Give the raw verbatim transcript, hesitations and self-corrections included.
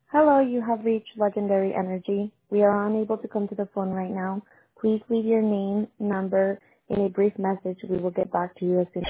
Hello, you have reached Legendary Energy. We are unable to come to the phone right now. Please leave your name, number, and a brief message. We will get back to you as soon